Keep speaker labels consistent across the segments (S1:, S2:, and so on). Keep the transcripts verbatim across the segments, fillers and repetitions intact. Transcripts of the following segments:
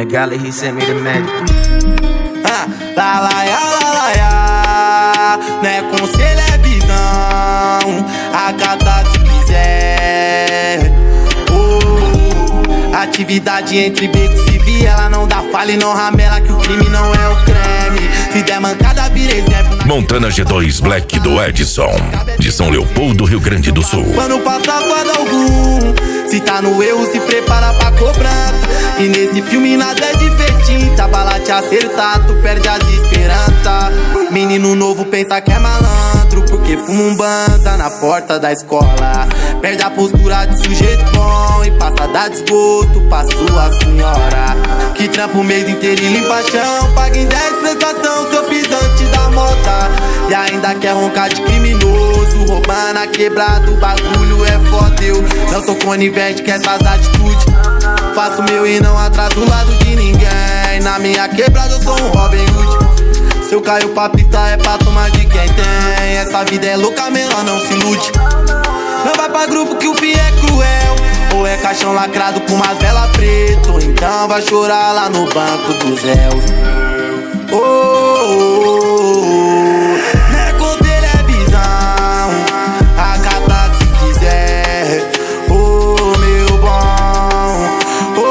S1: Gala, he sent me the magic.
S2: Ah, lá, lá, lá, lá, lá, lá. Não é conselho, é visão. Acata se quiser. Oh, atividade entre beco e civil. Ela não dá falha e não ramela, que o crime não é o creme. Se der mancada, vira exemplo.
S3: Montana G dois Black do Edson, de São Leopoldo, Rio Grande do Sul.
S2: Quando passa fada algum, se tá no erro, se prepara pra cobrança. E nesse filme nada é divertido. Se a bala te acertar, tu perde as esperanças. Menino novo pensa que é malandro, porque fuma um banza na porta da escola. Perde a postura de sujeito bom e passa a dar desgosto pra sua senhora, que trampa o mês inteiro e limpa chão. Paga em dez prestação, seu pisante da mota. E ainda quer roncar de criminoso, roubando a quebrada, o bagulho é foda. Eu não sou conivente com essas atitudes. Faço meu e não atraso o lado de ninguém. Na minha quebrada eu sou um Robin Hood. Se eu caio pra pista é pra tomar de quem tem. Essa vida é louca, menor, não se ilude. Não vai pra grupo que o fim é cruel. Ou é caixão lacrado com umas velas preto. Então vai chorar lá no banco dos réus. Oh, oh, oh, oh. Não é conselho, é visão. Acata se quiser. Oh, meu bom. Oh,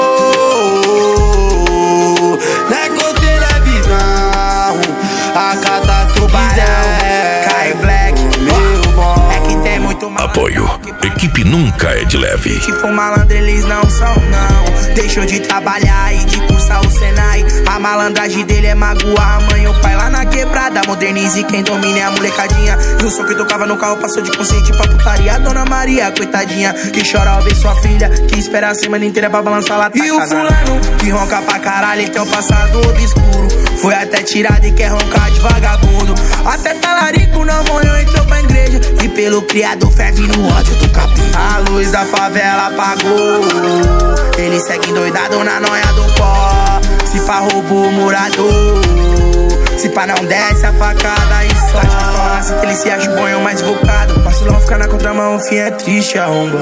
S2: oh, oh. Não é conselho, é visão. Acata se quiser.
S4: Cai Black,
S2: meu bom.
S4: é que tem muito mal.
S3: Apoio. Equipe nunca é de leve.
S4: Se for malandro, eles não são, não. Deixou de trabalhar e de cursar o Senai. A malandragem dele é magoar a mãe e o pai lá na quebrada. Modernize quem domina é a molecadinha. E o som que tocava no carro passou de consciente pra putaria. A Dona Maria, coitadinha, que chora ao ver sua filha, que espera a semana inteira pra balançar lá. E o fulano, que ronca pra caralho e tem um passado obscuro, foi até tirado e quer roncar de vagabundo. Até talarico não morreu, entrou pra igreja e pelo criado ferve no ódio do capim. A luz da favela apagou, ele segue endoidado na noia do pó. Se pá roubou o morador, se pá não desce a facada e só. Tá de pistola na cinta, ele se acha bom e o mais invocado. Vacilão fica na contramão, o fim é triste, arrombado.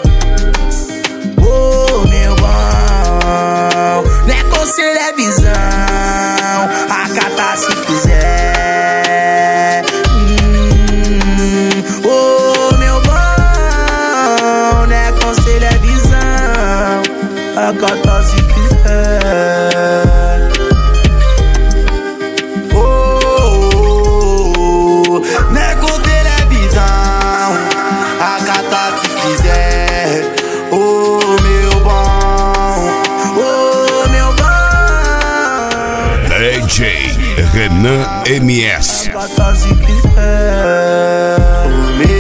S4: Oh, meu bom, não é conselho, é visão. Acata se quiser. hum, Oh, meu bom, não é conselho, é visão. Acata se quiser.
S2: Oh, oh, oh. Não é conselho, é visão. Acata se quiser. Oh, meu bom.
S4: Oh, meu bom,
S3: D J Renan M S.
S4: acata se quiser.
S2: Oh, meu